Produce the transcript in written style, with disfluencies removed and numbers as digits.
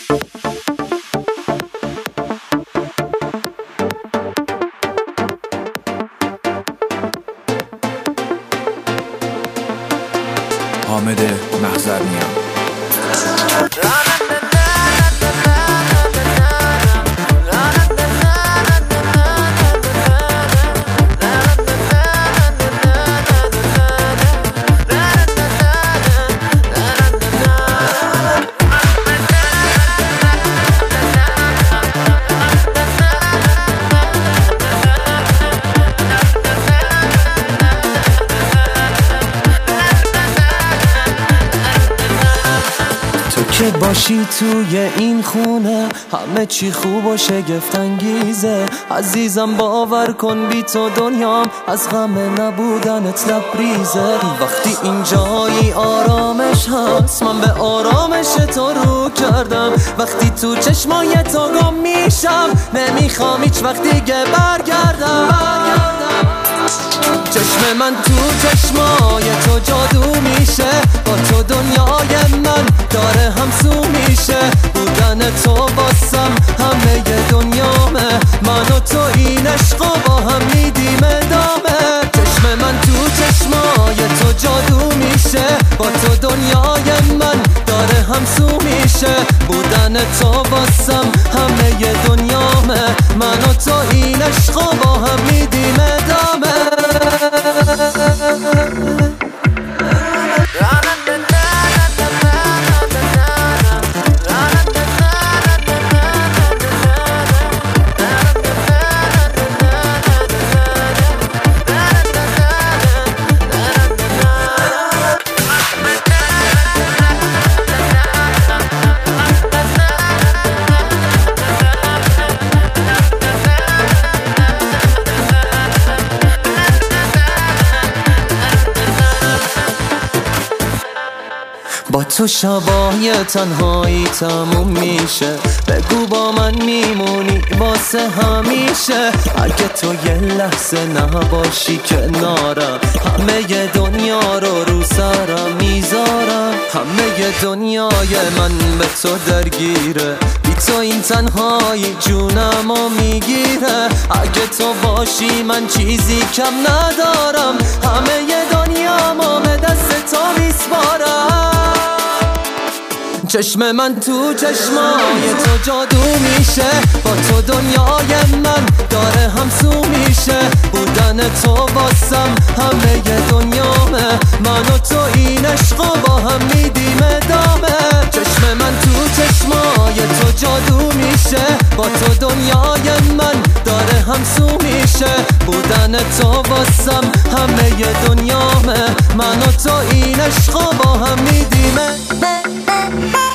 حامد محضرنیان. که باشی توی این خونه همه چی خوب و شگفت انگیزه. عزیزم باور کن بی تو دنیام از غم نبودنت لبریزه. وقتی اینجایی آرامش هست من به آرامش تو رو کردم. وقتی تو چشمای تو گم میشم نمیخوام هیچ وقت دیگه برگردم. چشم من تو چشمای تو جادو میشه. با تو دنیای من داره همسو میشه. بودن تو باسم همه دنیامه. من و تو این عشقو با هم میدیم ادامه. چشم من تو چشمای تو جادو میشه. با تو دنیای من داره همسو میشه. بودن تو باسم همه دنیامه. من و تو این عشقو با هم میدیم ادامه. با تو شبای تنهایی تموم میشه. بگو با من میمونی واسه همیشه. اگه تو یه لحظه نباشی کنارم همه دنیا رو سرم میذارم. همه دنیای من به تو درگیره. بی تو این تنهایی جونمو میگیره. اگه تو باشی من چیزی کم ندارم. همه دنیامو به دست تو میسپارم. چشم من تو چشمای تو جادو میشه. با تو دنیای من داره همسو میشه. بودن تو باسم همه دنیامه. من و تو این عشقو با هم میدیم ادامه. چشم من تو چشمای تو جادو میشه. با تو دنیای من داره همسو میشه. بودن تو باسم همه دنیامه. من و تو این عشقو با هم میدیم.